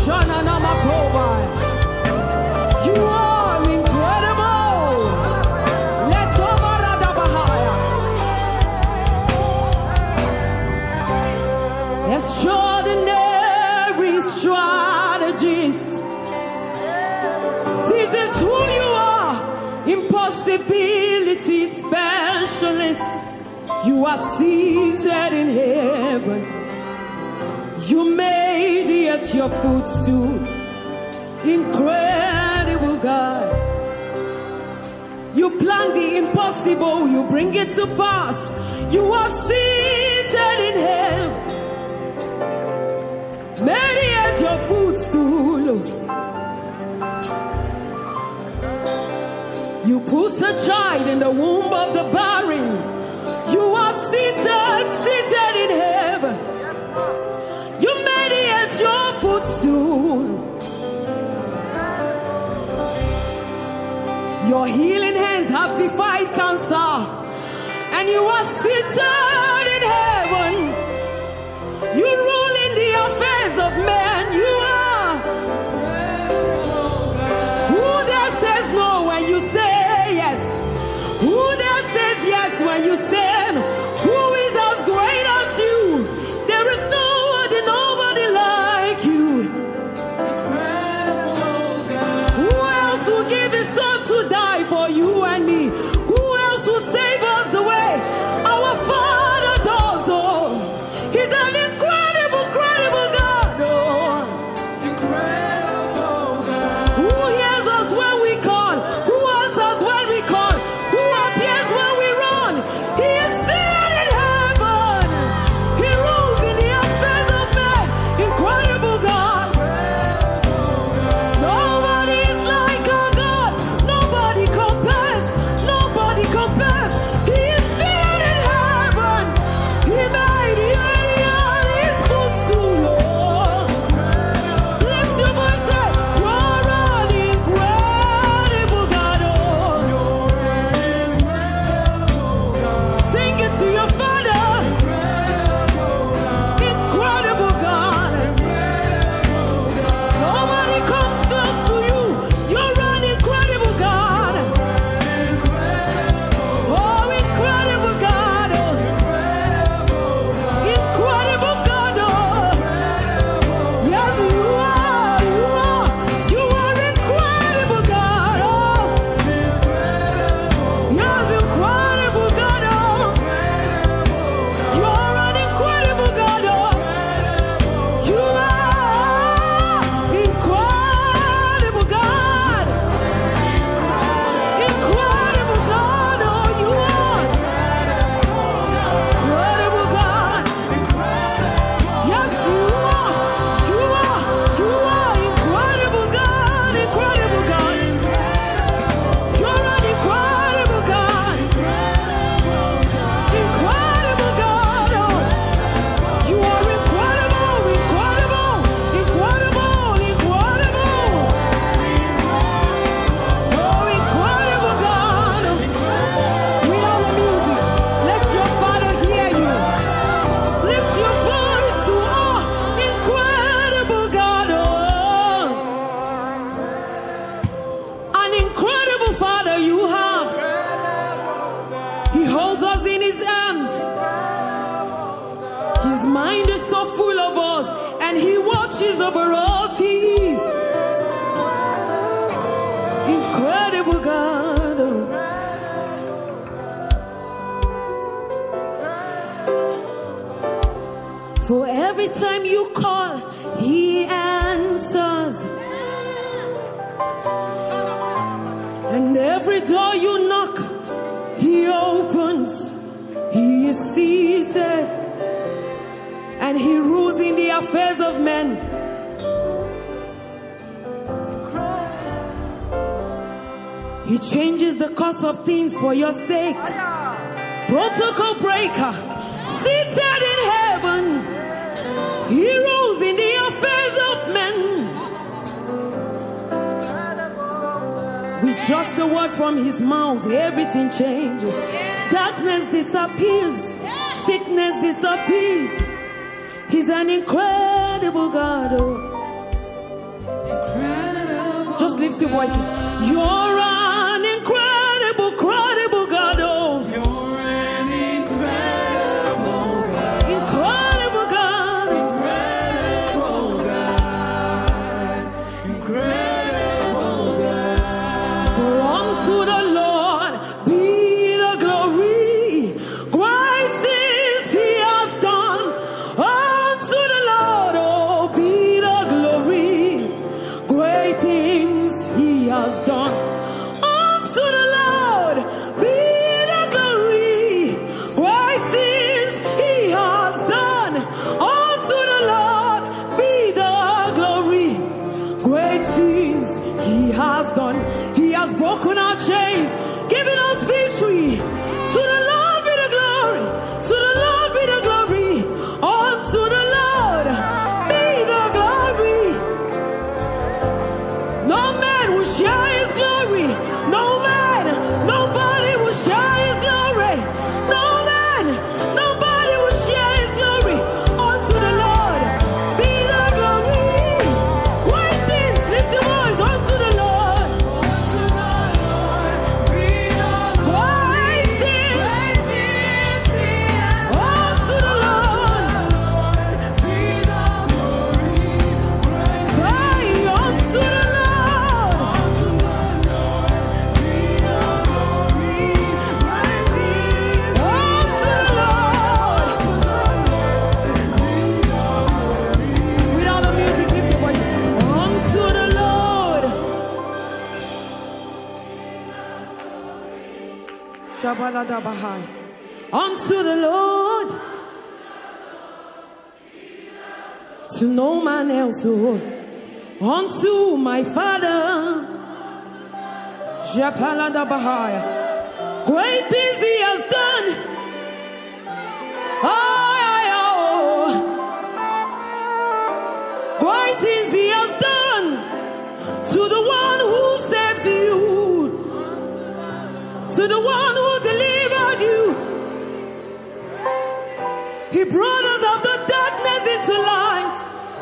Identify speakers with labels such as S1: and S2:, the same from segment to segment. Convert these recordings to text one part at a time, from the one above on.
S1: You are incredible. Let's extraordinary strategist. This is who you are. Impossibility specialist. You are seated in heaven. You made it your footstool. Incredible God. You plan the impossible, you bring it to pass. You are seated in heaven. Made it your footstool. You put a child in the womb of the barren. You are seated in heaven. You made it your footstool. Your healing hands have defied cancer, and you are seated in heaven. You rule in the affairs of men. You are. Who there says no when you say yes? Who there says yes when you say no? Who is as great as you? There is nobody like you. Who else will give his son to die for you and me? Who else will save us the way our Father does? Oh, He's an incredible God. Oh, incredible God. Who hears us when we call? Who answers when we call? Who appears when we run? He is seated in heaven. He rules in the affairs of men. Incredible God. Nobody is like our God. Nobody compares. Nobody compares. He is seated in heaven. He made his footstool. Lift your voice and you're an incredible God. Sing it to your Father. Incredible God. Nobody comes close to you. You're an incredible God. Oh, incredible God. Incredible God. Yes, you are. You are incredible God. Yes, incredible God. You are an incredible God. You are incredible God. Incredible God. Oh, you are incredible God. Yes, you are. You are incredible God. Incredible God. You're an incredible God. Incredible God. Oh, you are incredible. Incredible. Oh, incredible God. We are the music. Let your Father hear you. Lift your voice to incredible God. Oh, an incredible Father you have. He holds us in His arms. His mind is so full of us, and He watches over us. He is incredible God. For every time you call, He answers. And every door you knock, He opens. He is seated, and He rules in the affairs of men. He changes the course of things for your sake. Protocol breaker, seated in heaven. He rules in the affairs of men. With just the word from His mouth, everything changes. Darkness disappears. Sickness disappears. He's an incredible God. Oh. lift your voices. You're an incredible, incredible God. Oh, you're an incredible God. Incredible God. Incredible God. Incredible God. For unto the Lord be the glory. Great things he has done. Unto the Lord, oh, be the glory. Great things he has done. Unto the Lord be the glory. Great things he has done. Unto the Lord be the glory. Great things he has done. He has broken our chains, given us victory. To the Lord be the glory. To the Lord be the glory. Unto the Lord be the glory. No man will share his glory. No man, nobody will share his glory. No man, nobody will share his glory. Unto the Lord be the glory. Great things, lift your voice. Unto the Lord. Unto the Lord be the glory. Great things. Unto the Lord be the glory. Say unto the Lord. Unto the Lord be the glory. Great things. Unto the Lord. Without the music, lift your voice. Unto the Lord. Shabalada Bahai. Unto the Lord. To no man else, oh. Unto my Father. Japalada Bahai. Great things he has done. Oh. Great things he has done. To the one who saved you. To the one who delivered you. He brought us out of the darkness into light.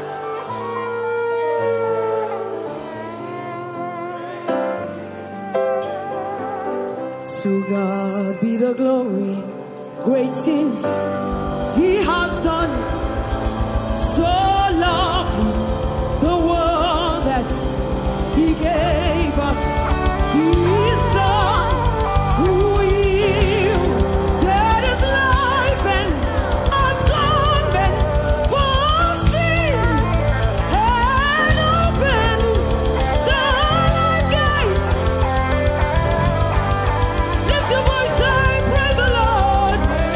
S1: To God be the glory. Great things he has done. So lovely the world that he gave us his son, who yielded his life and atonement for sin, and opened the gates. Lift your voice, say, praise the Lord.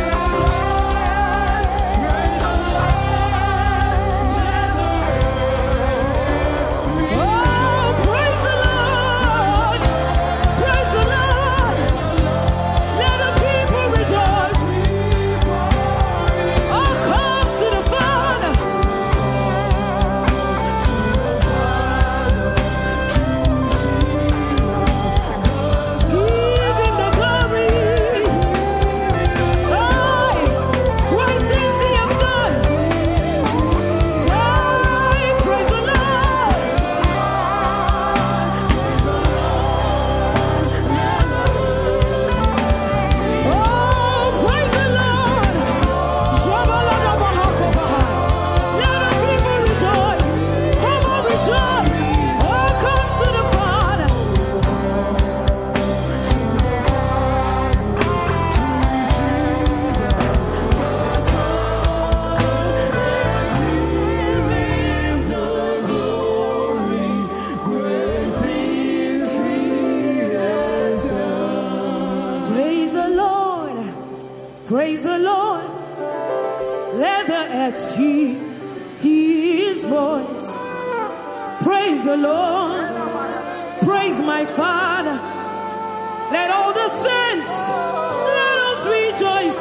S1: Praise the Lord. Let the earth hear his voice. Praise the Lord. Praise my Father. Let all the saints, let us rejoice.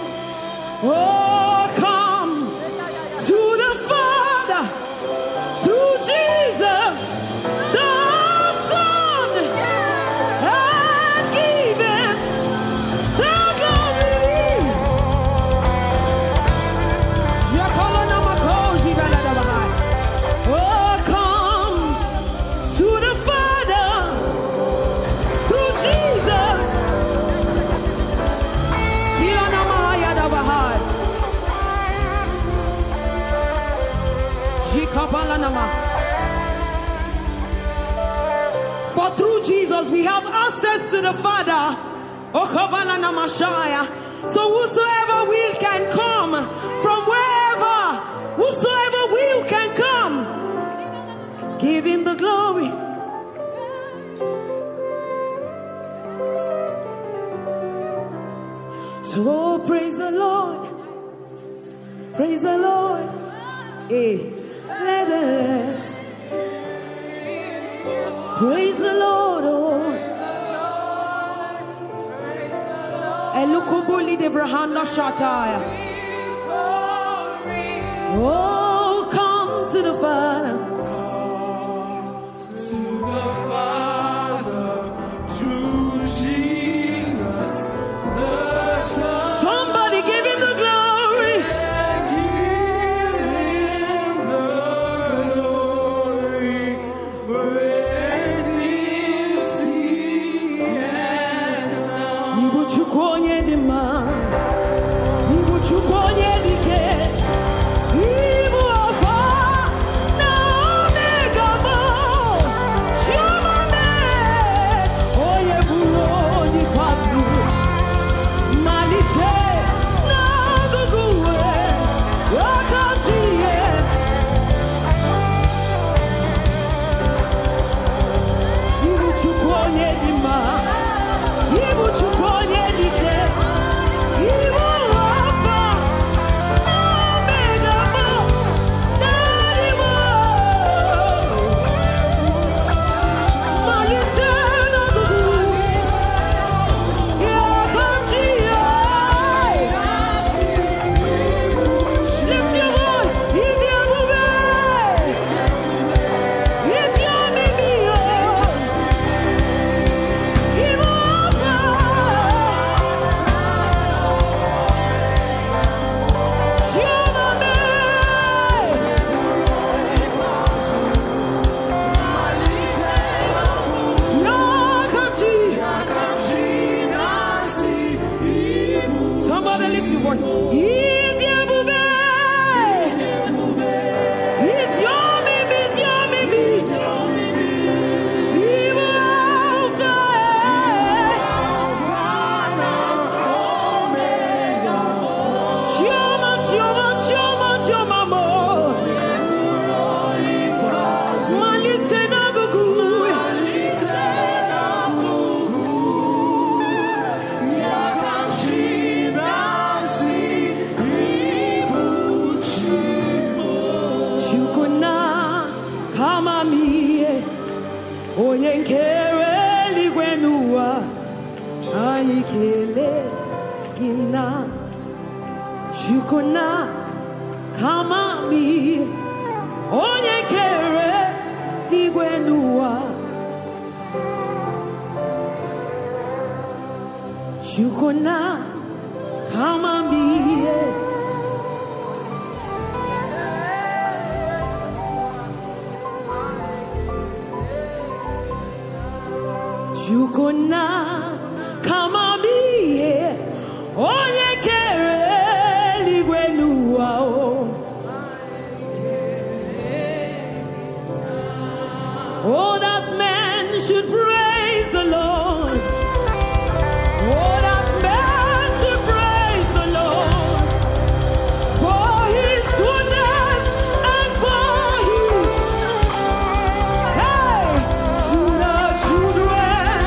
S1: Oh, come to the Father through Jesus the Son, and give him the glory. Oh, come to the Father For through Jesus we have access to the Father. So whosoever will can come from wherever, whosoever will can come. Give him the glory. So praise the Lord. Praise the Lord. Hey, let us praise the Lord. Oh, Elukubuli de Brahanda Shataya. Oh, come to the Father. Oh, that man should praise the Lord. Oh, that man should praise the Lord for his goodness and for his, hey, to the children.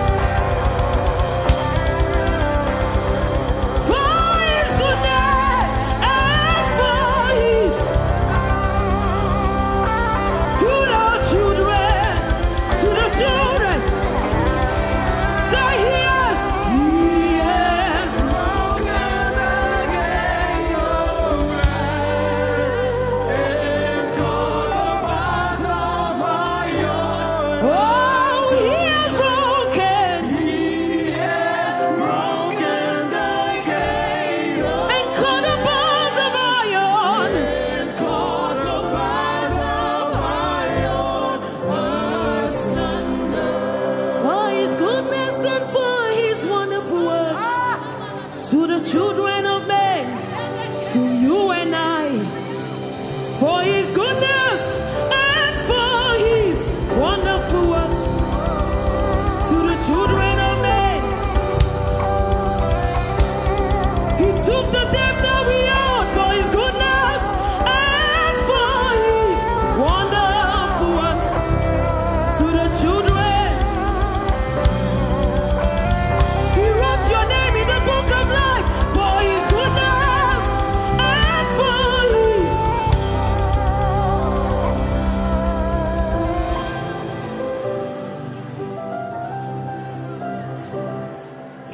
S1: For his goodness and for his, to the children. To the children.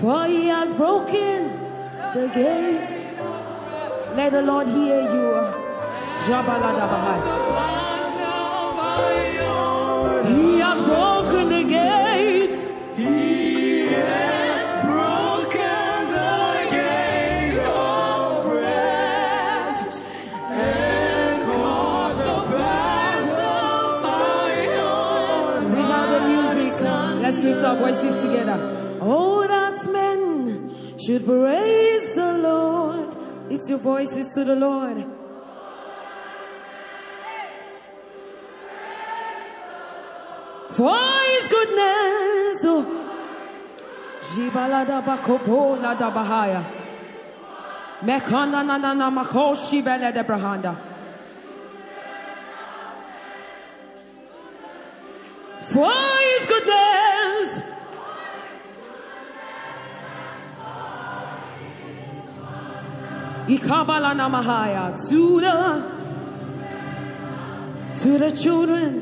S1: For he has broken the gate. Let the Lord hear you. He has broken the gate.
S2: He has broken the gate of brass and caught the battle iron.
S1: Without the music, let's lift our voices together. Oh, that men should praise the Lord. Lift your voices to the Lord. For his goodness. Jibalada bakopo la da bahaya. Mekana na na na makoshi bele de brahanda. For his goodness. Ikabala na mahaya to the children.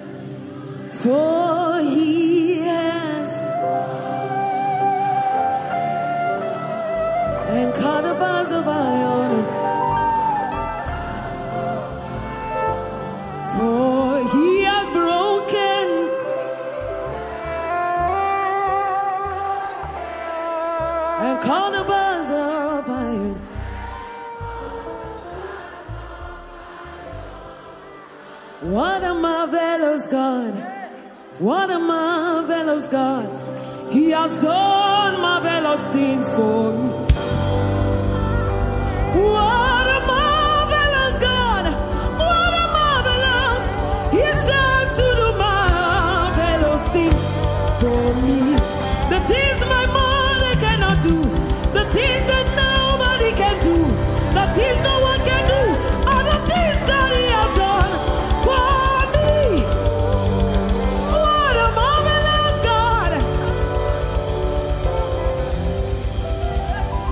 S1: For he has and caught the bars of iron. For he has broken and caught the bars of iron. What a marvelous God. What a marvelous God. He has done marvelous things for me. What a marvelous God. What a marvelous. He's done to do marvelous things for me. The things my mother cannot do. The things that nobody can do. The things no one can do. Are the things that he has done for me. What a marvelous God.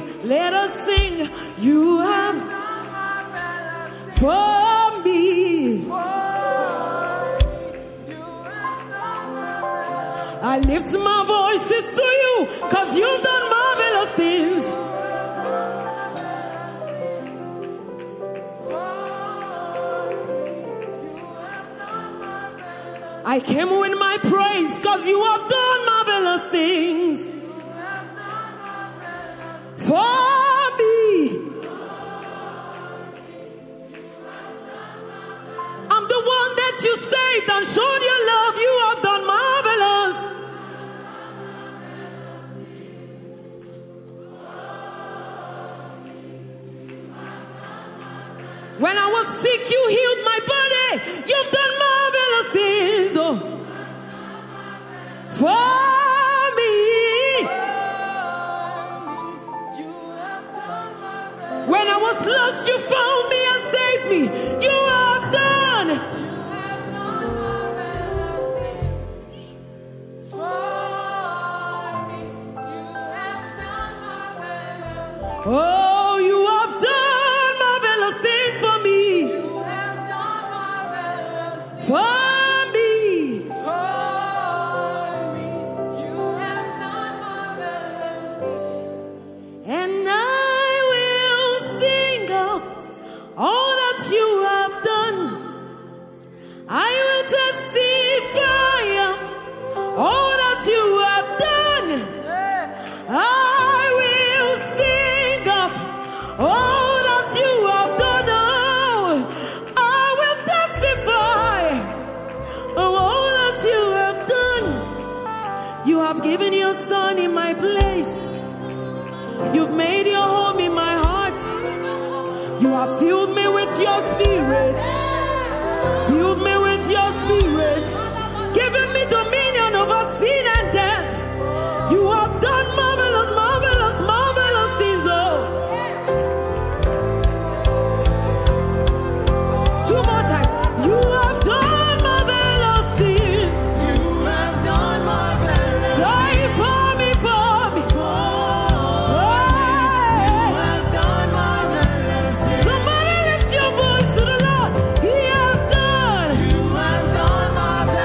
S1: let us sing. You have for me. I lift my voices to you, 'cause you've done marvelous things. I came with my praise, 'cause you have done marvelous things for me. I'm the one that you saved and showed your love. You have done marvelous. When I was sick, you healed my body. You've done marvelous things for me. When I was lost, you found me and saved me. You have done. Oh, you have done marvelous things for me. For me. And I will sing of all that you have done. I will testify of all that you have done. I will sing of all that you have done. Oh, I will testify of all that you have done. You have given your son in my place. You've made your home in my heart. You have filled me with your spirit. Filled me with your spirit. Giving me dominion over sin and death. You have done marvelous, marvelous, marvelous things. Oh. Two more times. You have done marvelous things.
S2: You have done marvelous.
S1: Say for me, for me.
S2: You have done marvelous.
S1: Somebody lift your voice to the Lord. He has done.
S2: You have done marvelous.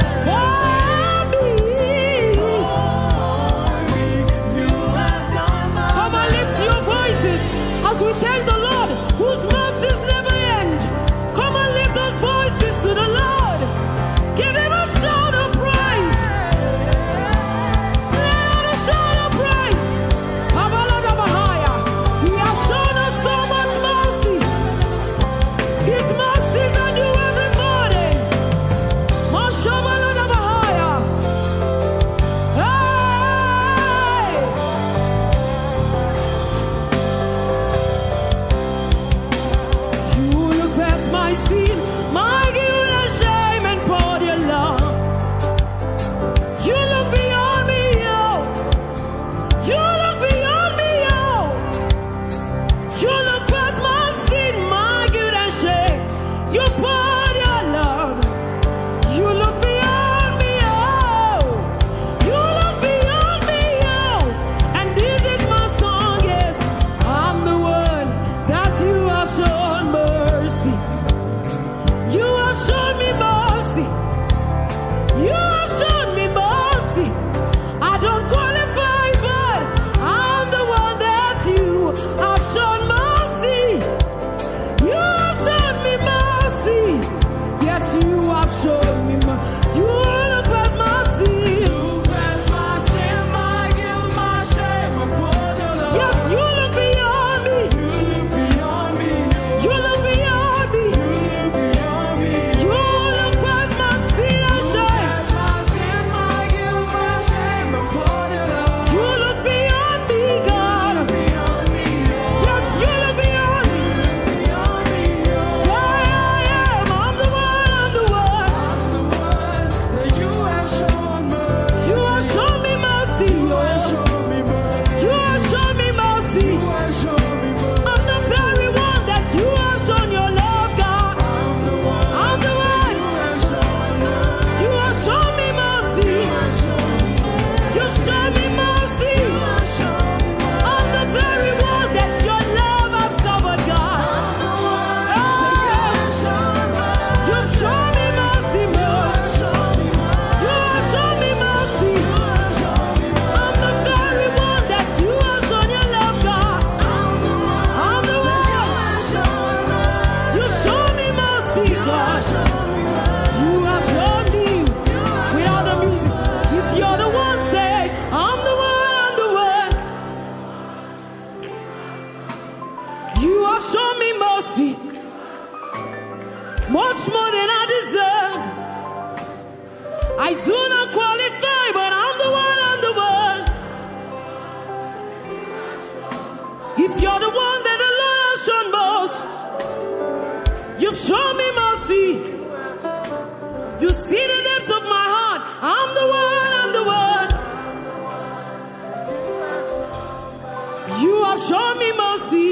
S1: much more than I deserve. I do not qualify, but I'm the one, I'm the one. If you're the one that the Lord has shown most, you've shown me mercy. You see the depth of my heart. I'm the one, I'm the one. You have shown me mercy.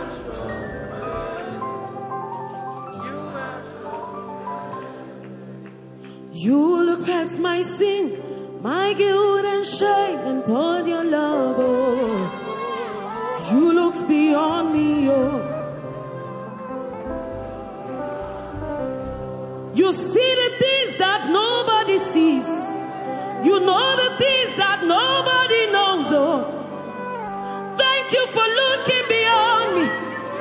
S1: You look past my sin, my guilt and shame, and poured your love. Oh, you looked beyond me. Oh, you see the things that nobody sees. You know the things that nobody knows. Oh, thank you for looking beyond me.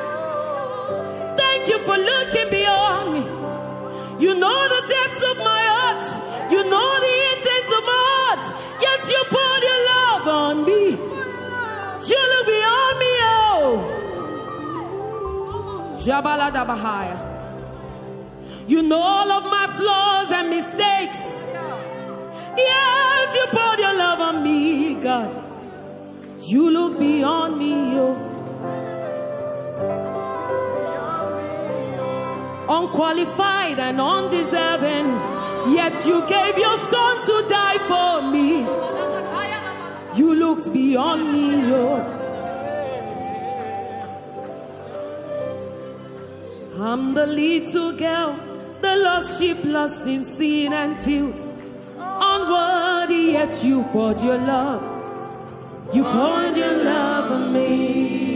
S1: Thank you for looking beyond me. You know the depths of my heart. You know the intents of my heart. Yet you poured your love on me. You look beyond me, oh. Jabalada Bahaya. You know all of my flaws and mistakes. Yet you poured your love on me, God. You look beyond me, oh. Unqualified and undeserving, yet you gave your son to die for me. You looked beyond me, oh. I'm the little girl, the lost sheep, lost in sin and filth, unworthy, yet you poured your love. You poured your love on me.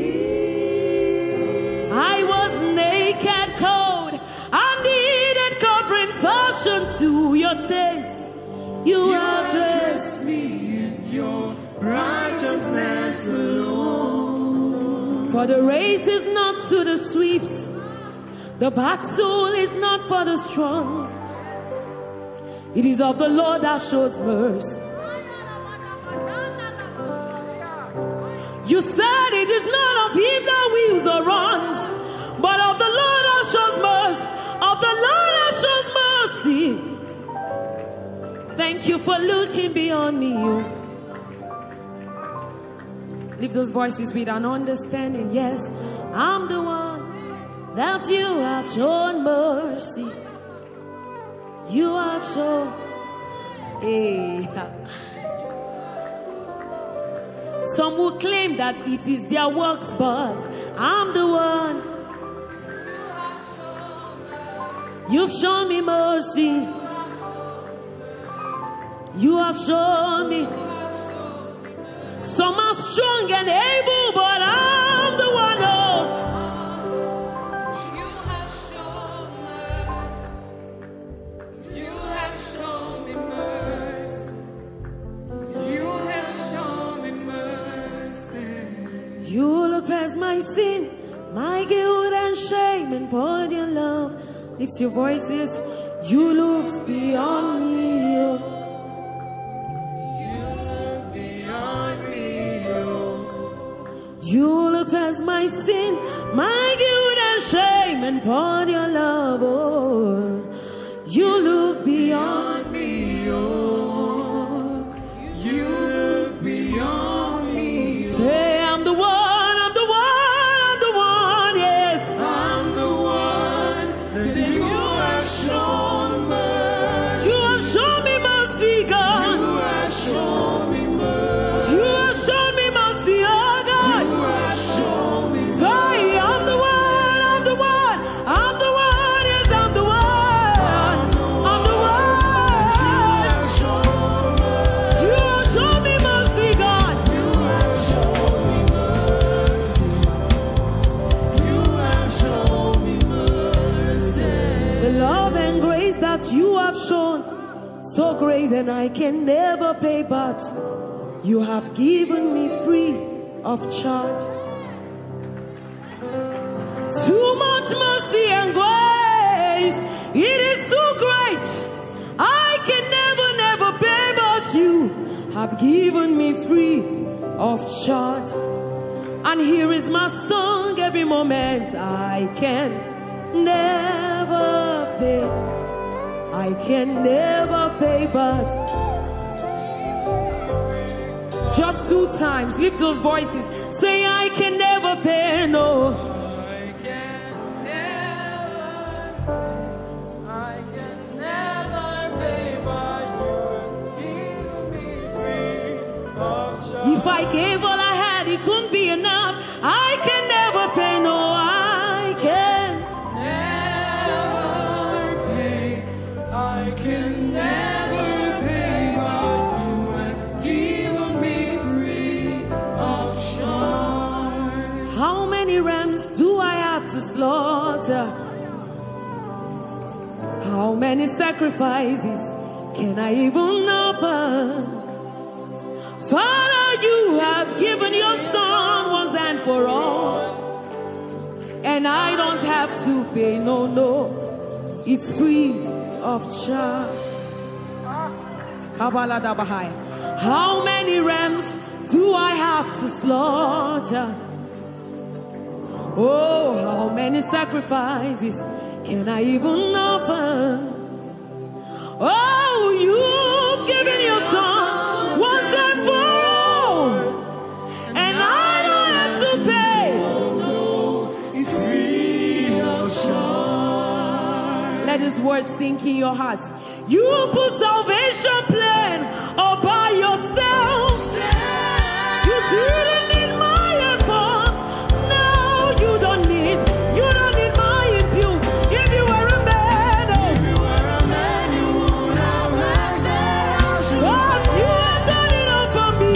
S1: I was naked, cold, I needed covering, fashion to your taste. You have dressed me in your righteousness alone. For the race is not to the swift, the battle is not for the strong. It is of the Lord that shows mercy. You said it is not of him that wills or runs, but of the Lord that shows mercy. Of the Lord that shows mercy. Thank you for looking beyond me. You lift those voices with an understanding. Yes, I'm the one that you have shown mercy. You have shown. Hey. Some will claim that it is their works, but I'm the one. You've shown me mercy. You have shown me. Some are strong and able, but I'm the one. Oh.
S2: You have shown mercy. You have shown me mercy. You have shown me mercy.
S1: You look past my sin, my guilt and shame, and poured your love. Lift your voices. You look beyond me. Oh. You look past my sin, my guilt and shame, and poured your love. Oh, you look beyond me. Oh,
S2: You look beyond me.
S1: say I'm the one, I'm the one, I'm the one. Yes,
S2: I'm the one that you have shown mercy.
S1: you have shown me mercy, God.
S2: You have shown me mercy.
S1: You have shown me mercy, oh God.
S2: You have shown me mercy.
S1: Say I'm the one, I'm the one, I'm the one. Yes, I'm the one, I'm the one.
S2: You have shown mercy.
S1: You have shown me mercy, God.
S2: You have shown me mercy. You have shown me mercy.
S1: The love and grace that you have shown, so great, and I can never pay, but you have given me free of charge. Too much mercy and grace, it is so great. I can never pay, but you have given me free of charge. And here is my song every moment I can. never pay. I can never pay, but just 2 times, lift those voices. Say, I can never pay, no. If I gave all I had, it wouldn't be enough. I can never pay, no, I can
S2: never pay. I can never pay, but you have given me free of charge.
S1: How many rams do I have to slaughter? How many sacrifices can I even offer? Father, you have given your son once and for all, and I don't have to pay, no, no, it's free of charge. How many rams do I have to slaughter? Oh, how many sacrifices can I even offer? Oh, you've given your son once and for all, and I don't have to pay.
S2: It's free of charge.
S1: Let His word sink in your hearts. You put salvation plan all by yourself. You didn't need my effort. Now you don't need my impute. If you were a man, you would have answered. But you have done it all for me.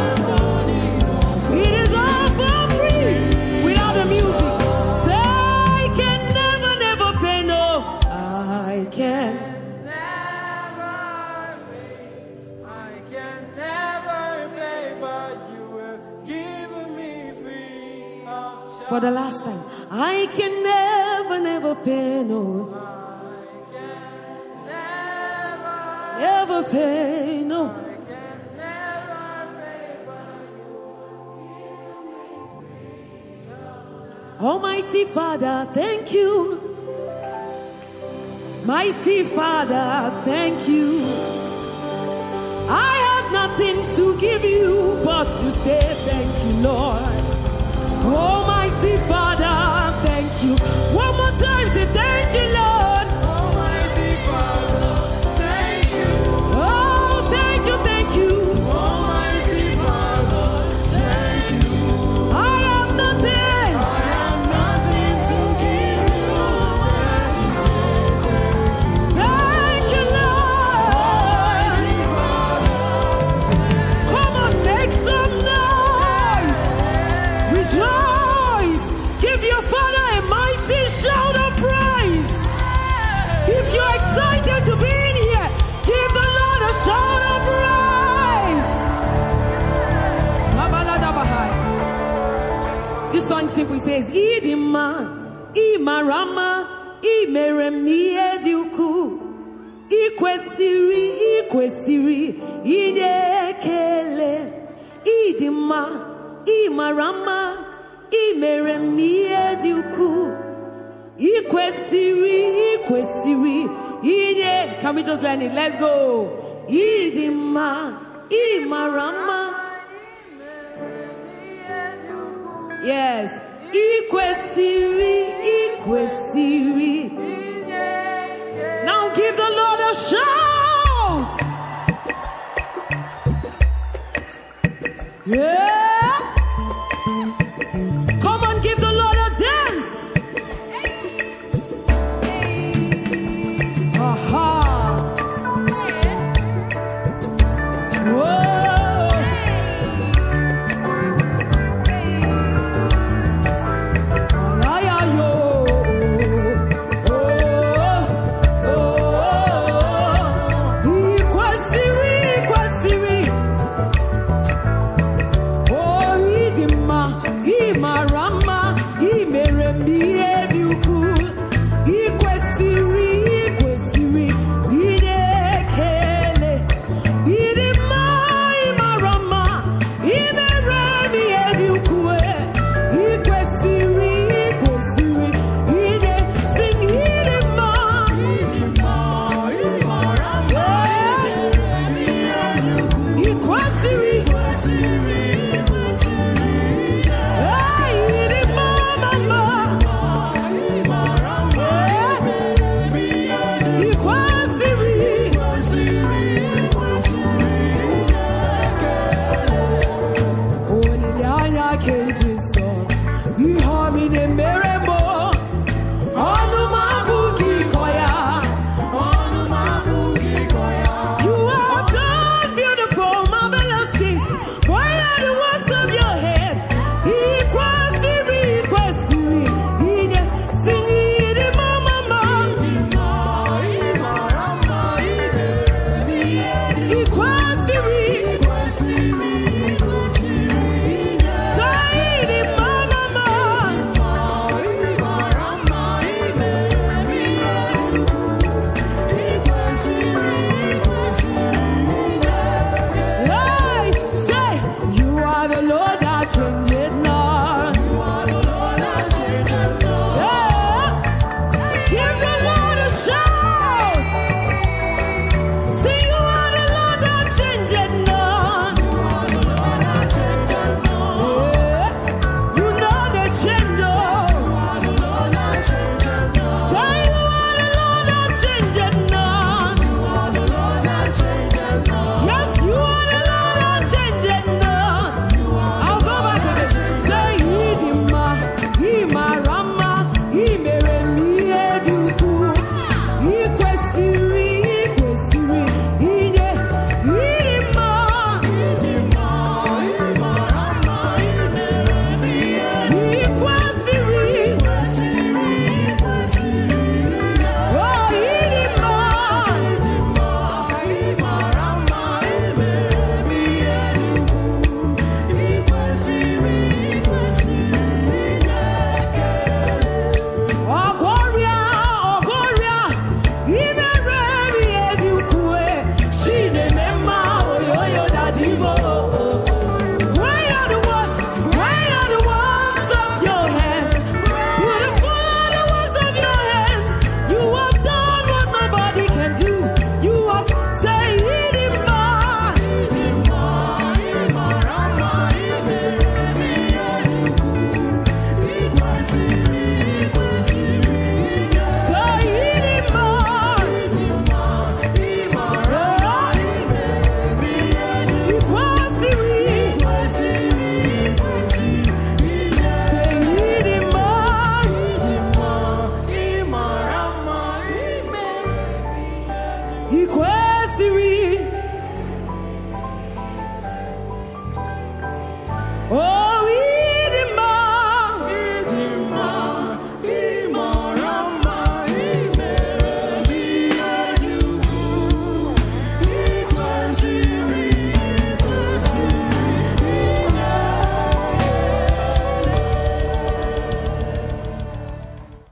S1: It is all for free. Without the music, say, I can never, never pay, no. I can. For the last time, I can never, never pay, no. Never pay, no. Almighty Father, thank you. Mighty Father, thank you. I have nothing to give you but to say thank you, Lord. Almighty Father, thank you. One more time, say thank you, Lord.
S2: Almighty Father, thank you.
S1: Oh, thank you, thank you.
S2: Almighty Father, thank you.
S1: I have nothing.
S2: I have nothing to give you but to say
S1: Thank you, Lord.
S2: Almighty Father,
S1: Come on, make some noise. Rejoice. Give your Father a mighty shout of praise. If you're excited to be in here, give the Lord a shout of praise. This song simply says, Idima, Imarama, Imeremi Eduku, Ikwesiri, Ikwesiri, Idekele, Idima, Imarama, Imeremi Eduku, Ikwesiri, Ikwesiri, Ide. Can we just learn it? Let's go. Idima, Imarama. Yes. Ikwesiri, Ikwesiri. Now give the Lord a shout. Yeah. Come on, give the Lord a dance. Aha. Whoa. Ay, ay, yo. Oh, oh, oh. Ikwesiri, Ikwesiri. Oh, Idima, Imarama.